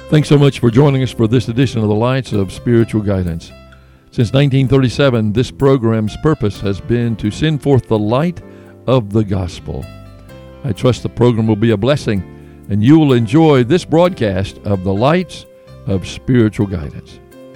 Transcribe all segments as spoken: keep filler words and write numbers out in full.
Thanks so much for joining us for this edition of the Lights of Spiritual Guidance. Since nineteen thirty-seven, this program's purpose has been to send forth the light of the gospel. I trust the program will be a blessing, and you will enjoy this broadcast of the Lights of Spiritual Guidance.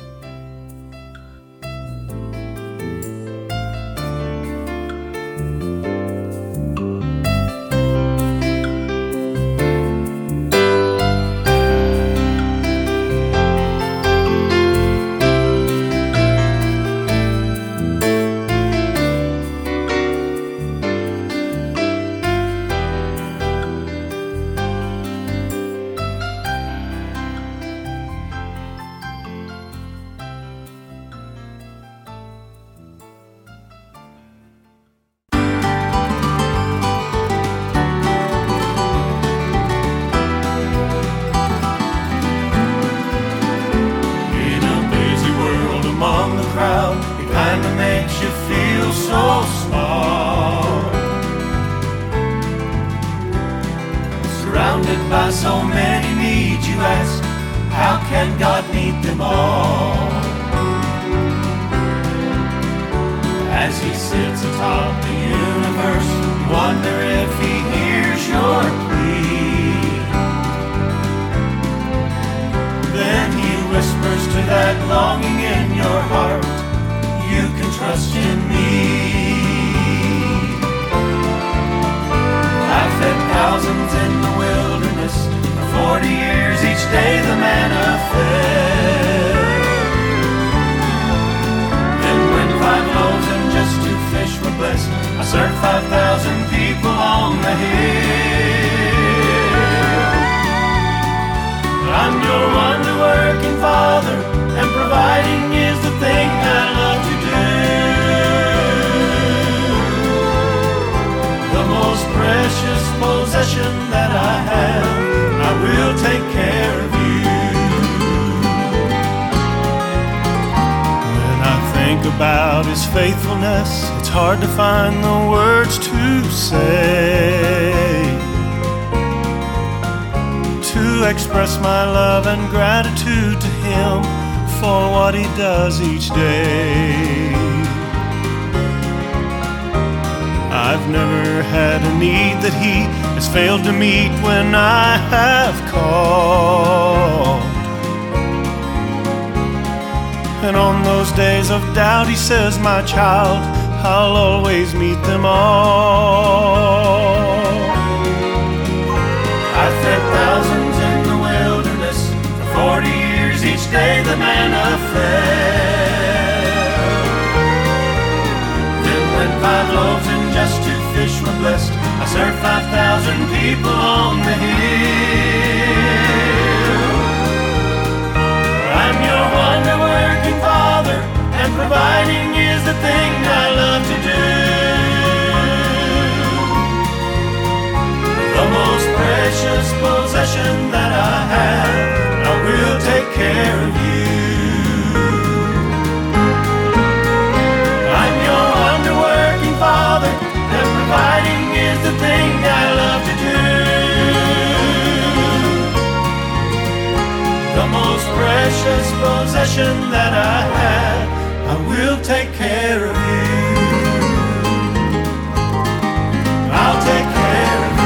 About his faithfulness, it's hard to find the words to say, to express my love and gratitude to him for what he does each day. I've never had a need that he has failed to meet when I have called. And on those days of doubt, he says, my child, I'll always meet them all. I fed thousands in the wilderness for forty years, each day the manna fell. Then when five loaves and just two fish were blessed, I served five thousand people on the hill. I'm your wonder-working Father, and providing is the thing I love to do. The most precious possession that I have, I will take care of you. I'm your wonder-working Father, and providing is the thing I love to do. The most precious possession that I have, I will take care of you. I'll take care of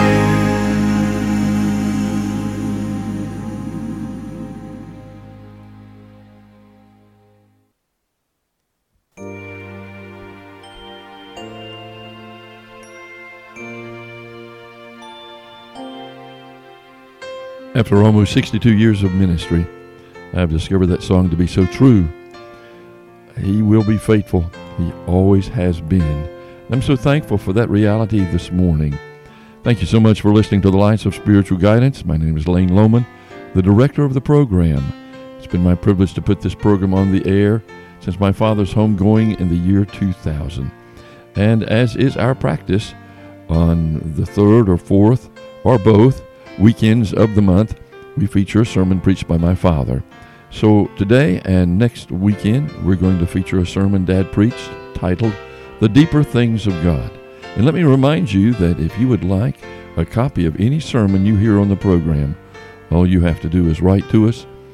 After almost sixty-two years of ministry, I have discovered that song to be so true. He will be faithful. He always has been. I'm so thankful for that reality this morning. Thank you so much for listening to the Lights of Spiritual Guidance. My name is Lane Lohman, the director of the program. It's been my privilege to put this program on the air since my father's homegoing in the year two thousand. And as is our practice, on the third or fourth or both weekends of the month, we feature a sermon preached by my father. So today and next weekend, we're going to feature a sermon Dad preached titled, The Deeper Things of God. And let me remind you that if you would like a copy of any sermon you hear on the program, all you have to do is write to us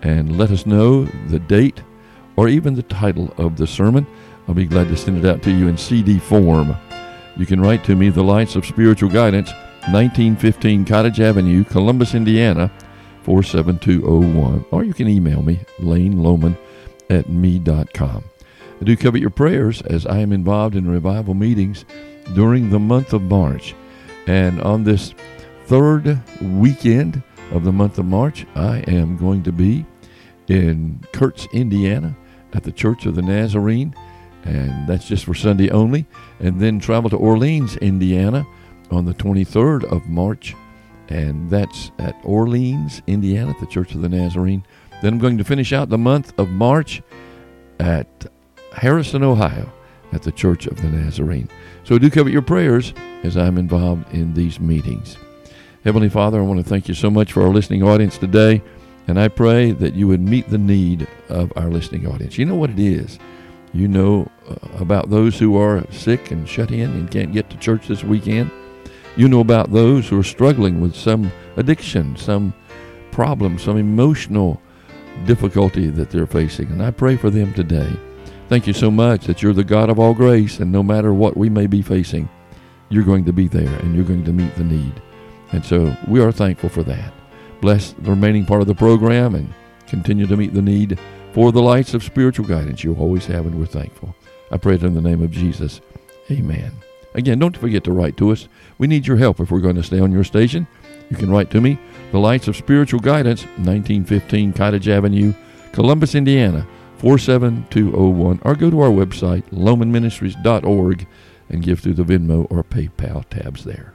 and let us know the date or even the title of the sermon. I'll be glad to send it out to you in C D form. You can write to me, The Lights of Spiritual Guidance, nineteen fifteen Cottage Avenue, Columbus, Indiana, four seven two oh one. Or you can email me, lane loman at me dot com. I do covet your prayers as I am involved in revival meetings during the month of March. And on this third weekend of the month of March, I am going to be in Kurtz, Indiana, at the Church of the Nazarene, and that's just for Sunday only, and then travel to Orleans, Indiana on the twenty-third of March, and that's at Orleans, Indiana, at the Church of the Nazarene. Then I'm going to finish out the month of March at Harrison, Ohio, at the Church of the Nazarene. So do covet your prayers as I'm involved in these meetings. Heavenly Father, I want to thank you so much for our listening audience today, and I pray that you would meet the need of our listening audience. You know what it is. You know uh, about those who are sick and shut in and can't get to church this weekend. You know about those who are struggling with some addiction, some problem, some emotional difficulty that they're facing. And I pray for them today. Thank you so much that you're the God of all grace, and no matter what we may be facing, you're going to be there and you're going to meet the need. And so we are thankful for that. Bless the remaining part of the program and continue to meet the need for the Lights of Spiritual Guidance you always have, and we're thankful. I pray it in the name of Jesus. Amen. Again, don't forget to write to us. We need your help if we're going to stay on your station. You can write to me, The Lights of Spiritual Guidance, nineteen fifteen Cottage Avenue, Columbus, Indiana, four seven two oh one, or go to our website, loman ministries dot org, and give through the Venmo or PayPal tabs there.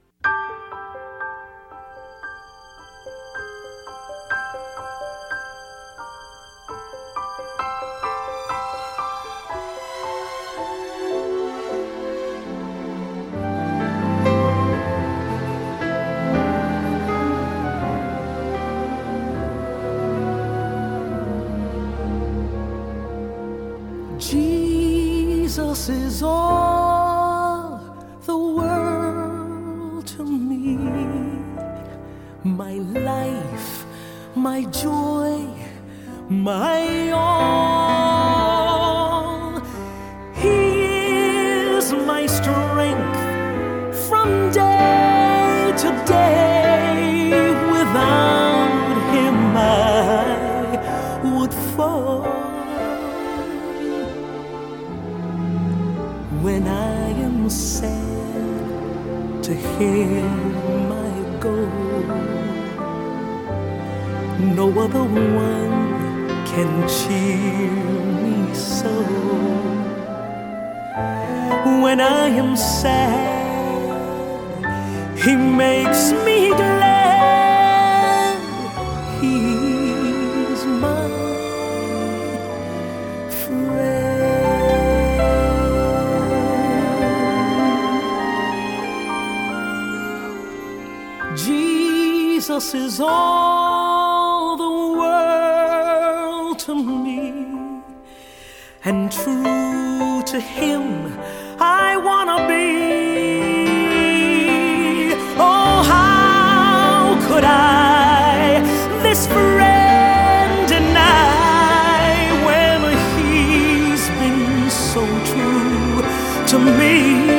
Jesus is all the world to me, my life, my joy, my all. He is my strength from day to day. Without him I would fall. When I am sad, to him I go. No other one can cheer me so. When I am sad, he makes me glad. He's my friend. Jesus is all the world to me, and true to him I wanna be. Oh, how could I this friend deny when he's been so true to me?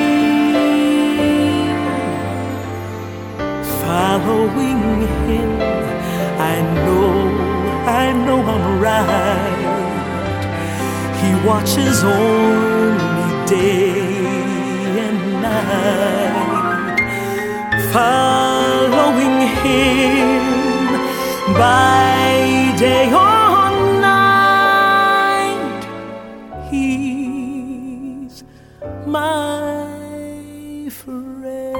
Following him, I know, I know I'm right. He watches over me day and night. Following him by day or night, he's my friend.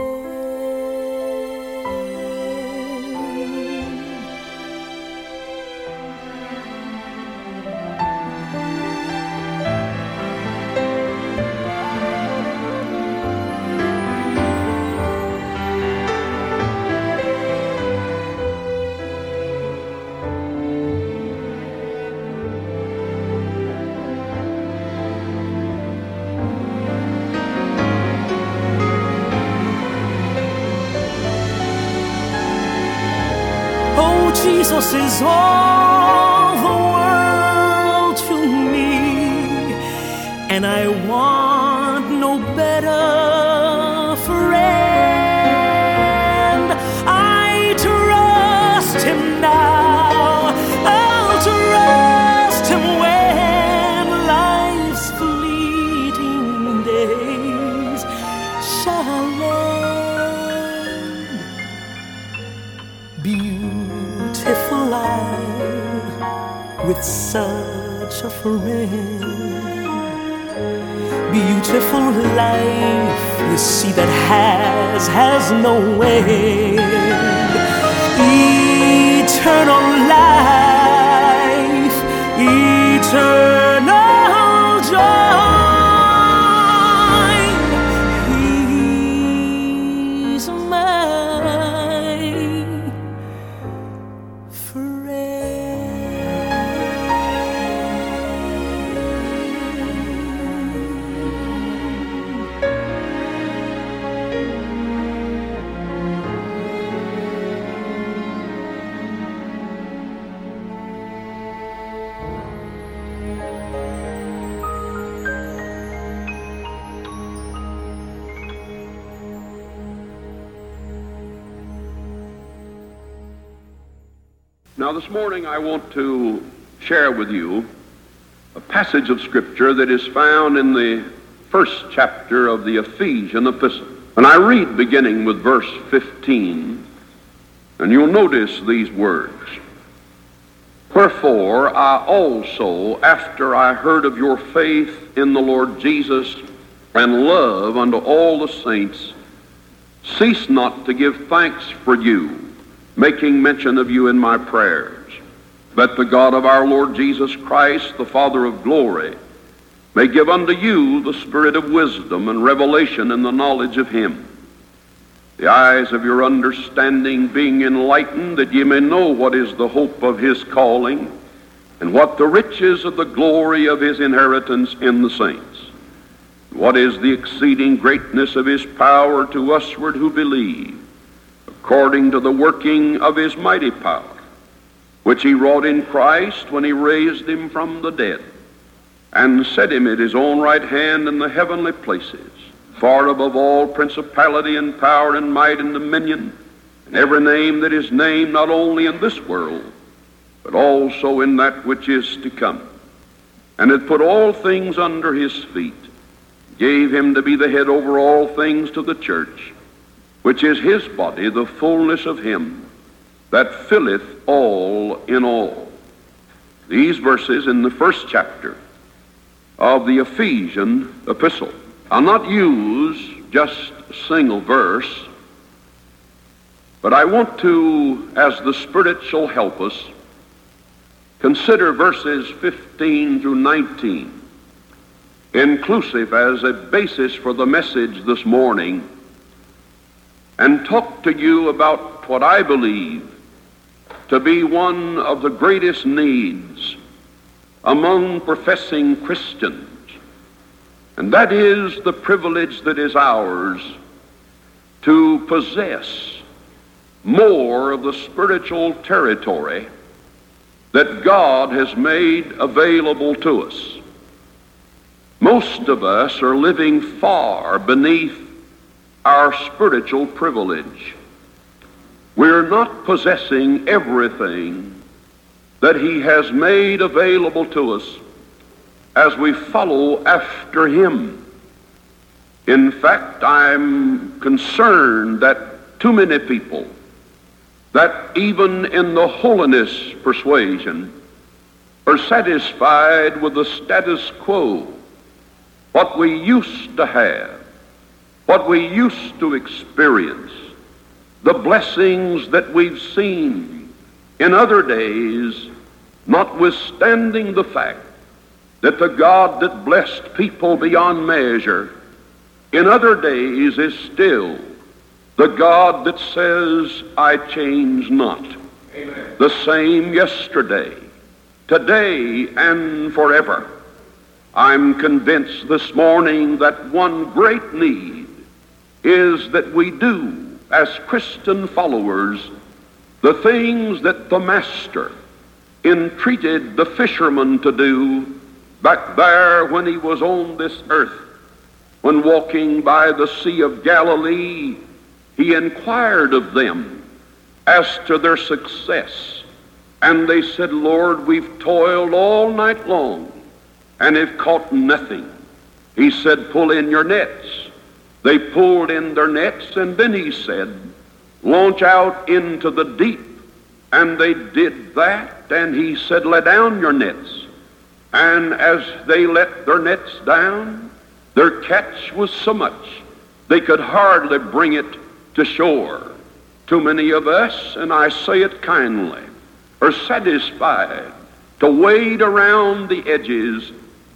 Jesus is all and I want no better friend. I trust him now, I'll trust him when life's fleeting days shall end. Beautiful life with such a friend. Beautiful life, you see, that has, has no end. Eternal life, eternal joy. He's my friend. Now, this morning I want to share with you a passage of Scripture that is found in the first chapter of the Ephesian epistle. And I read beginning with verse fifteen, and you'll notice these words. Wherefore I also, after I heard of your faith in the Lord Jesus and love unto all the saints, cease not to give thanks for you, making mention of you in my prayers, that the God of our Lord Jesus Christ, the Father of glory, may give unto you the spirit of wisdom and revelation in the knowledge of him, the eyes of your understanding being enlightened, that ye may know what is the hope of his calling, and what the riches of the glory of his inheritance in the saints, what is the exceeding greatness of his power to usward who believe, according to the working of his mighty power, which he wrought in Christ when he raised him from the dead, and set him at his own right hand in the heavenly places, far above all principality and power and might and dominion, and every name that is named, not only in this world, but also in that which is to come, and had put all things under his feet, gave him to be the head over all things to the church, which is his body, the fullness of him that filleth all in all. These verses in the first chapter of the Ephesian epistle. I'll not use just a single verse, but I want to, as the Spirit shall help us, consider verses fifteen through nineteen, inclusive as a basis for the message this morning, and talk to you about what I believe to be one of the greatest needs among professing Christians, and that is the privilege that is ours to possess more of the spiritual territory that God has made available to us. Most of us are living far beneath our spiritual privilege. We're not possessing everything that he has made available to us as we follow after him. In fact, I'm concerned that too many people that even in the holiness persuasion are satisfied with the status quo, what we used to have, what we used to experience, the blessings that we've seen in other days, notwithstanding the fact that the God that blessed people beyond measure in other days is still the God that says, I change not. Amen. The same yesterday, today, and forever. I'm convinced this morning that one great need is that we do, as Christian followers, the things that the Master entreated the fishermen to do back there when he was on this earth, when walking by the Sea of Galilee, he inquired of them as to their success. And they said, Lord, we've toiled all night long and have caught nothing. He said, pull in your nets. They pulled in their nets, and then he said, launch out into the deep. And they did that, and he said, let down your nets. And as they let their nets down, their catch was so much they could hardly bring it to shore. Too many of us, and I say it kindly, are satisfied to wade around the edges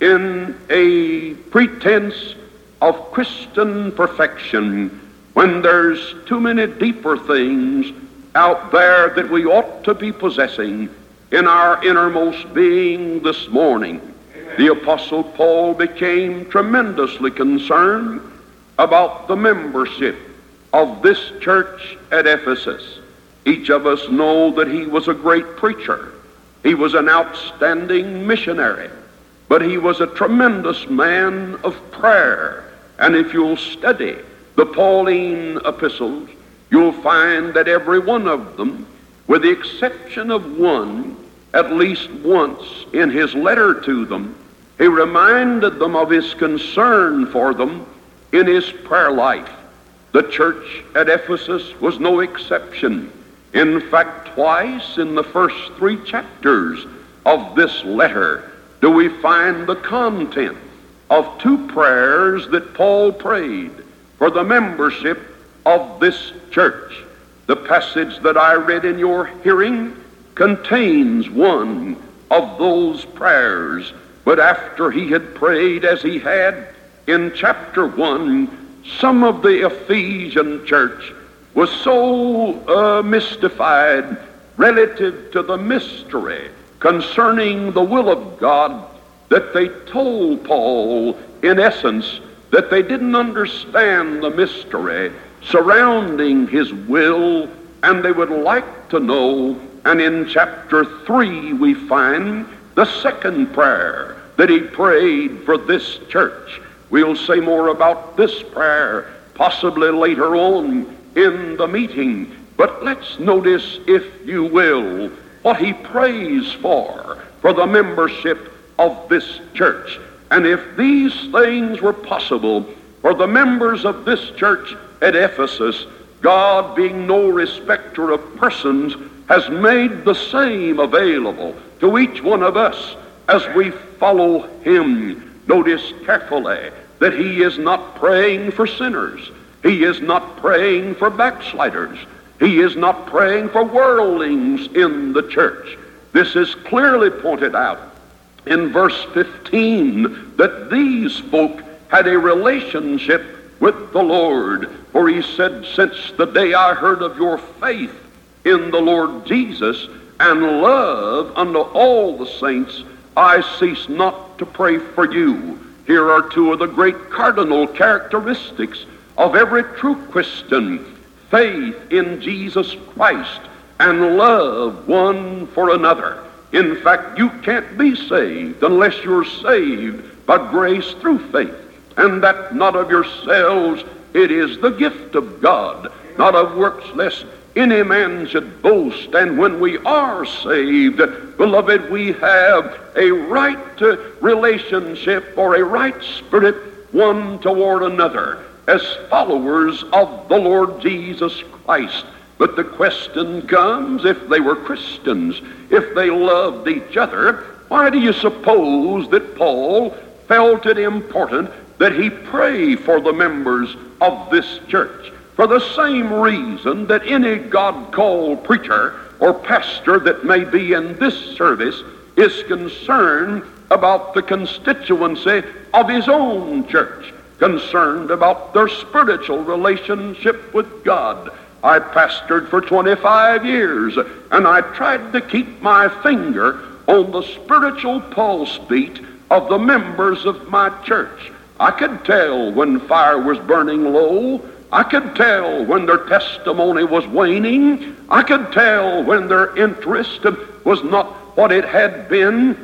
in a pretense of Christian perfection when there's too many deeper things out there that we ought to be possessing in our innermost being this morning. Amen. The Apostle Paul became tremendously concerned about the membership of this church at Ephesus. Each of us know that he was a great preacher. He was an outstanding missionary. But he was a tremendous man of prayer. And if you'll study the Pauline epistles, you'll find that every one of them, with the exception of one, at least once in his letter to them, he reminded them of his concern for them in his prayer life. The church at Ephesus was no exception. In fact, twice in the first three chapters of this letter do we find the content of two prayers that Paul prayed for the membership of this church. The passage that I read in your hearing contains one of those prayers, but after he had prayed as he had in chapter one, some of the Ephesian church was so uh, mystified relative to the mystery concerning the will of God that they told Paul, in essence, that they didn't understand the mystery surrounding his will, and they would like to know. And in chapter three we find the second prayer that he prayed for this church. We'll say more about this prayer possibly later on in the meeting, but let's notice, if you will, what he prays for for the membership of this church. And if these things were possible for the members of this church at Ephesus, God, being no respecter of persons, has made the same available to each one of us as we follow him. Notice carefully that he is not praying for sinners. He is not praying for backsliders. He is not praying for worldlings in the church. This is clearly pointed out in verse fifteen, that these folk had a relationship with the Lord. For he said, since the day I heard of your faith in the Lord Jesus and love unto all the saints, I cease not to pray for you. Here are two of the great cardinal characteristics of every true Christian: faith in Jesus Christ and love one for another. In fact, you can't be saved unless you're saved by grace through faith, and that not of yourselves, it is the gift of God, not of works, lest any man should boast. And when we are saved, beloved, we have a right relationship or a right spirit one toward another as followers of the Lord Jesus Christ. But the question comes, if they were Christians, if they loved each other, why do you suppose that Paul felt it important that he pray for the members of this church? For the same reason that any God-called preacher or pastor that may be in this service is concerned about the constituency of his own church, concerned about their spiritual relationship with God. I pastored for twenty-five years, and I tried to keep my finger on the spiritual pulse beat of the members of my church. I could tell when fire was burning low. I could tell when their testimony was waning. I could tell when their interest was not what it had been.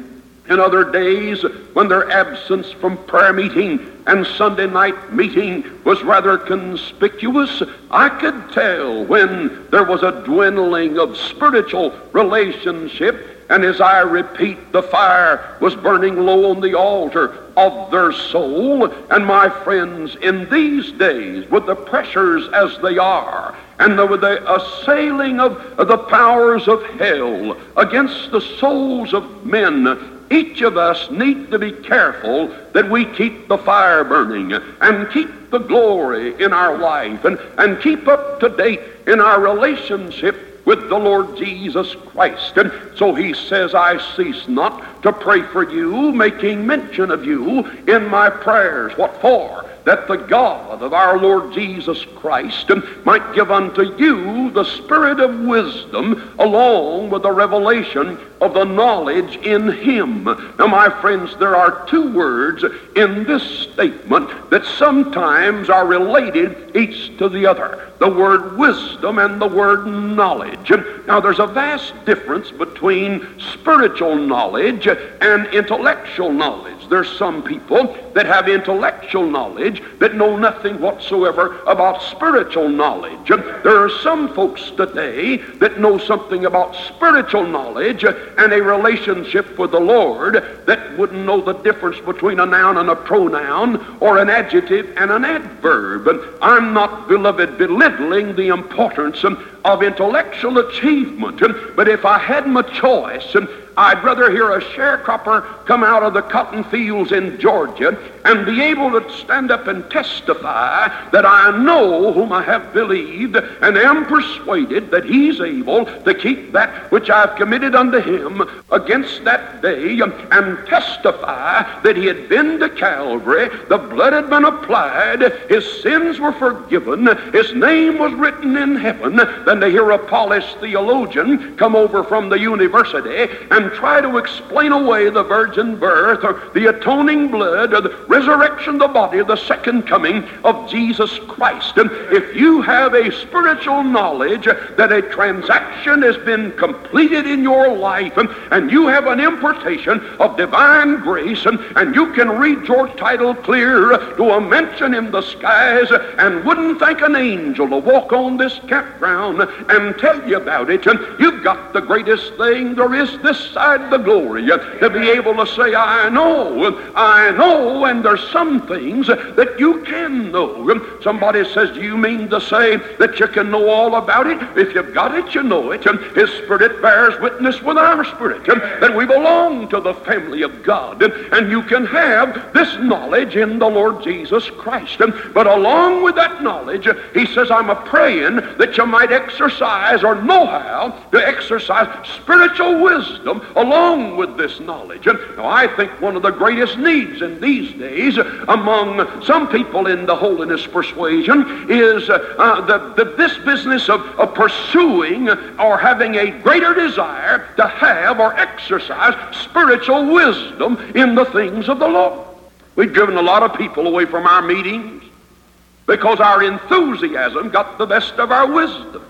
In other days, when their absence from prayer meeting and Sunday night meeting was rather conspicuous, I could tell when there was a dwindling of spiritual relationship. And as I repeat, the fire was burning low on the altar of their soul. And my friends, in these days, with the pressures as they are, and the, with the assailing of, of the powers of hell against the souls of men, each of us need to be careful that we keep the fire burning and keep the glory in our life and, and keep up to date in our relationship with the Lord Jesus Christ. And so he says, I cease not to pray for you, making mention of you in my prayers. What for? That the God of our Lord Jesus Christ might give unto you the spirit of wisdom along with the revelation of the knowledge in him. Now, my friends, there are two words in this statement that sometimes are related each to the other. The word wisdom and the word knowledge. Now, there's a vast difference between spiritual knowledge and intellectual knowledge. There's some people that have intellectual knowledge that know nothing whatsoever about spiritual knowledge. There are some folks today that know something about spiritual knowledge and a relationship with the Lord that wouldn't know the difference between a noun and a pronoun or an adjective and an adverb. And I'm not, beloved, belittling the importance of intellectual achievement, but if I had my choice, I'd rather hear a sharecropper come out of the cotton fields in Georgia and be able to stand up and testify that I know whom I have believed and am persuaded that he's able to keep that which I've committed unto him against that day, and testify that he had been to Calvary, the blood had been applied, his sins were forgiven, his name was written in heaven, than to hear a polished theologian come over from the university and try to explain away the virgin birth or the atoning blood or the resurrection of the body of the second coming of Jesus Christ. And if you have a spiritual knowledge that a transaction has been completed in your life, and, and you have an impartation of divine grace, and, and you can read your title clear to a mention in the skies, and wouldn't think an angel to walk on this campground and tell you about it, and you've got the greatest thing there is this side the glory, to be able to say, I know, I know, and there's some things that you can know. Somebody says, do you mean to say that you can know all about it? If you've got it, you know it. His Spirit bears witness with our spirit that we belong to the family of God, and you can have this knowledge in the Lord Jesus Christ. But along with that knowledge, he says, I'm a praying that you might exercise or know how to exercise spiritual wisdom along with this knowledge. Now, I think one of the greatest needs in these days among some people in the holiness persuasion is uh, the, the, this business of, of pursuing or having a greater desire to have or exercise spiritual wisdom in the things of the Lord. We've driven a lot of people away from our meetings because our enthusiasm got the best of our wisdom.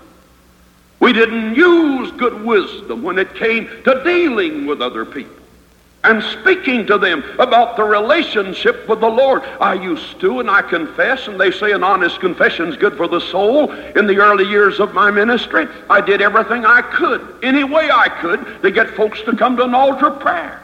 We didn't use good wisdom when it came to dealing with other people and speaking to them about the relationship with the Lord. I used to, and I confess, and they say an honest confession is good for the soul. In the early years of my ministry, I did everything I could, any way I could, to get folks to come to an altar of prayer.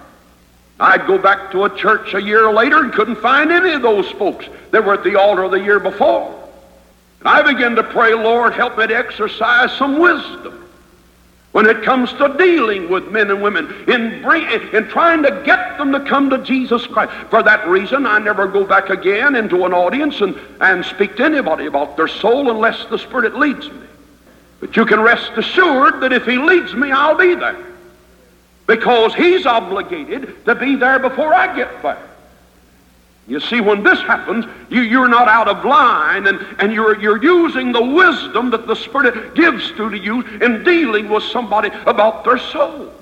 I'd go back to a church a year later and couldn't find any of those folks that were at the altar the year before. And I began to pray, Lord, help me to exercise some wisdom when it comes to dealing with men and women, in, bring, in trying to get them to come to Jesus Christ. For that reason, I never go back again into an audience and, and speak to anybody about their soul unless the Spirit leads me. But you can rest assured that if he leads me, I'll be there, because he's obligated to be there before I get there. You see, when this happens, you, you're not out of line, and, and you're, you're using the wisdom that the Spirit gives to you in dealing with somebody about their soul.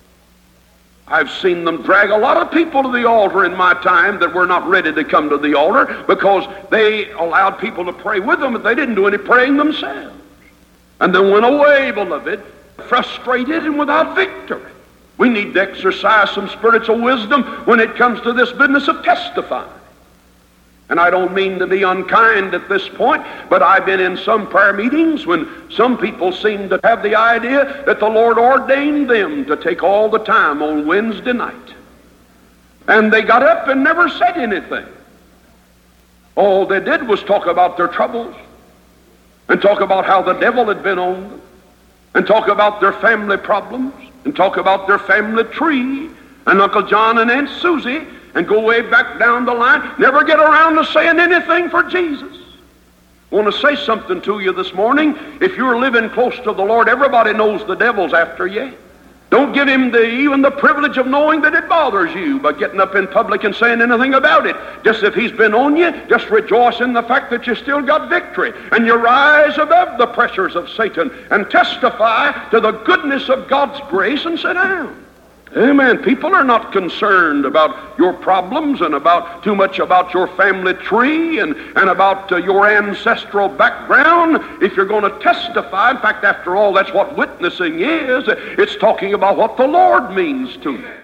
I've seen them drag a lot of people to the altar in my time that were not ready to come to the altar because they allowed people to pray with them, but they didn't do any praying themselves. And then went away, beloved, frustrated and without victory. We need to exercise some spiritual wisdom when it comes to this business of testifying. And I don't mean to be unkind at this point, but I've been in some prayer meetings when some people seem to have the idea that the Lord ordained them to take all the time on Wednesday night. And they got up and never said anything. All they did was talk about their troubles, and talk about how the devil had been on them, and talk about their family problems, and talk about their family tree, and Uncle John and Aunt Susie, and go way back down the line, never get around to saying anything for Jesus. I want to say something to you this morning. If you're living close to the Lord, everybody knows the devil's after you. Don't give him the, even the privilege of knowing that it bothers you by getting up in public and saying anything about it. Just if he's been on you, just rejoice in the fact that you still got victory. And you rise above the pressures of Satan and testify to the goodness of God's grace and sit down. Amen. People are not concerned about your problems and about too much about your family tree and, and about uh, your ancestral background. If you're going to testify, in fact, after all, that's what witnessing is. It's talking about what the Lord means to you.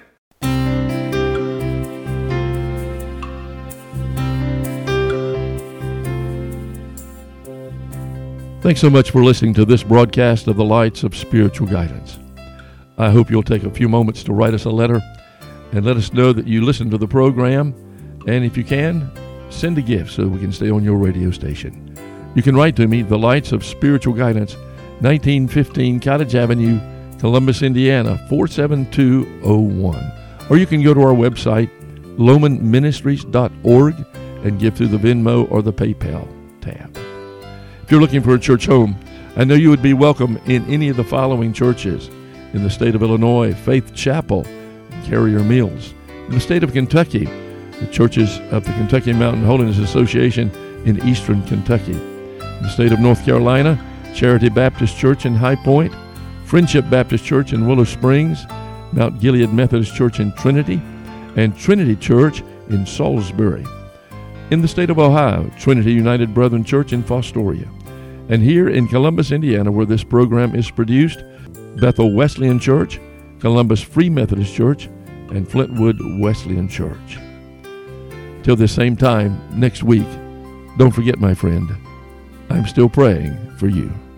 Thanks so much for listening to this broadcast of the Lights of Spiritual Guidance. I hope you'll take a few moments to write us a letter and let us know that you listened to the program. And if you can, send a gift so we can stay on your radio station. You can write to me, The Lights of Spiritual Guidance, nineteen fifteen Cottage Avenue, Columbus, Indiana, four seven two oh one. Or you can go to our website, loman ministries dot org, and give through the Venmo or the PayPal tab. If you're looking for a church home, I know you would be welcome in any of the following churches. In the state of Illinois, Faith Chapel, Carrier Mills. In the state of Kentucky, the churches of the Kentucky Mountain Holiness Association in eastern Kentucky. In the state of North Carolina, Charity Baptist Church in High Point, Friendship Baptist Church in Willow Springs, Mount Gilead Methodist Church in Trinity, and Trinity Church in Salisbury. In the state of Ohio, Trinity United Brethren Church in Fostoria. And here in Columbus, Indiana, where this program is produced, Bethel Wesleyan Church, Columbus Free Methodist Church, and Flintwood Wesleyan Church. Till this same time next week, don't forget, my friend, I'm still praying for you.